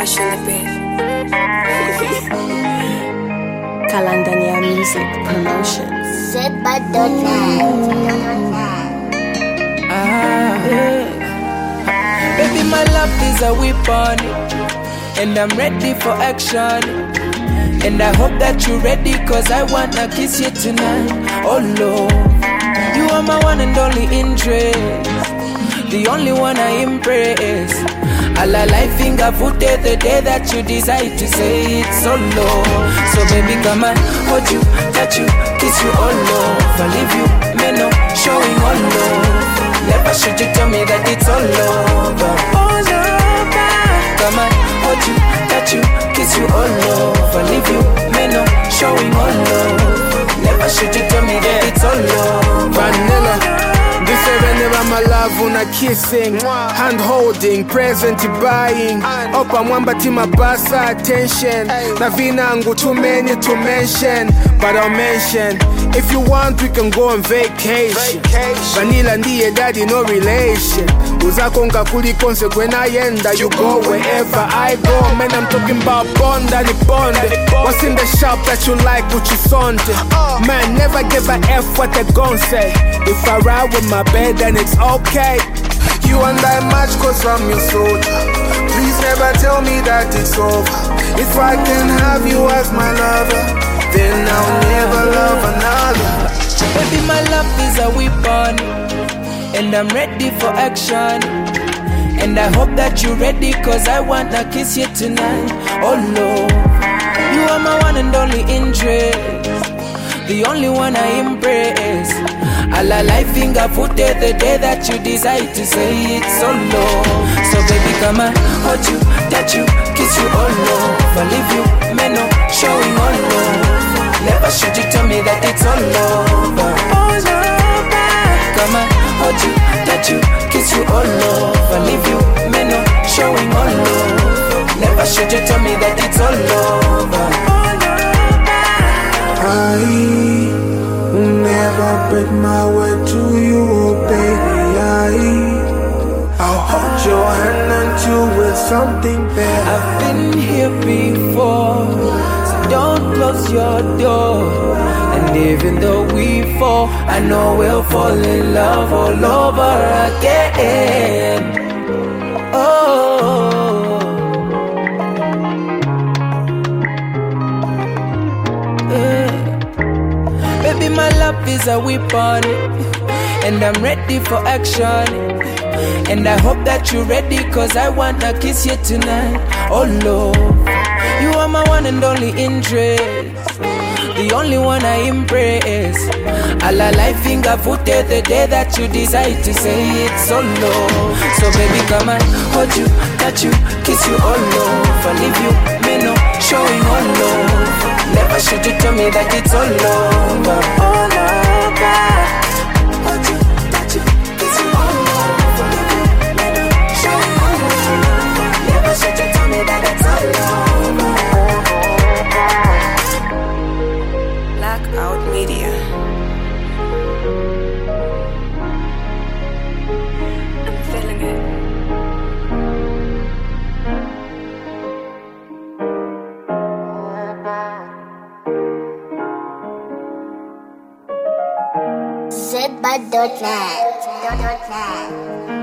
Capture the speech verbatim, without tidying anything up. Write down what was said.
Ash on the bed. Kalandania Music Promotion. Set by Donald. Ah, yeah. Baby, my love is a weapon, and I'm ready for action. And I hope that you're ready, cause I wanna kiss you tonight. Oh Lord, you are my one and only interest, the only one I embrace. All I like finger footed the day that you decide to say it's so low. So baby, come on, hold you, touch you, kiss you all love. I leave you, me no, showing all love. Never should you tell me that it's all over. All over. Come on, hold you, touch you, kiss you all love. I leave you, me no, showing all love. Never should you tell me that it's all over. Vanilla. This whenever my love una kissing, hand holding, present buying. Opa mwamba tima basa attention. Na vinangu too many to mention, but I'll mention. If you want we can go on vacation. Vanilla ndiye daddy, no relation. Uzakonga kuli consequence ayenda. You go wherever I go. Man, I'm talking about bond and bond. What's in the shop that you like, what you sonde? Man, never give a F what they gon' say. If I ride with my bed, then it's okay. You and I match cause I'm your soldier. Please never tell me that it's over. If I can have you as my lover, then I'll never love another. Baby, my love is a weapon, and I'm ready for action. And I hope that you're ready, cause I wanna kiss you tonight. Oh Lord, you are my one and only interest, the only one I embrace. All I like finger footed the day that you decide to say it's so low. So baby, come on, hold you, touch you, kiss you all love. I leave you, me no, showing all love. Never should you tell me that it's all over. All over. Come on, hold you, touch you, kiss you all love. I leave you, me no, showing all love. Never should you tell me that it's all over. All over. I will never break my word to you, oh baby. I, I'll hold your hand until we're something better. I've been here before, so don't close your door. And even though we fall, I know we'll fall in love all over again. Oh, yeah. Baby, my love is a weapon, and I'm ready for action. And I hope that you're ready, cause I wanna kiss you tonight. Oh Lord, you are my one and only interest, the only one I embrace. All I like finger footed the day that you decide to say it's so low. So baby, come on, hold you, touch you, kiss you all love. I leave you, me no, showing all love. Never should you tell me that it's all over. All over. Hold you, touch you, kiss you all love. I leave you, me no, showing all love. Never should you tell me that it's all over. Blackout Media. I'm feeling it. Set by Donald.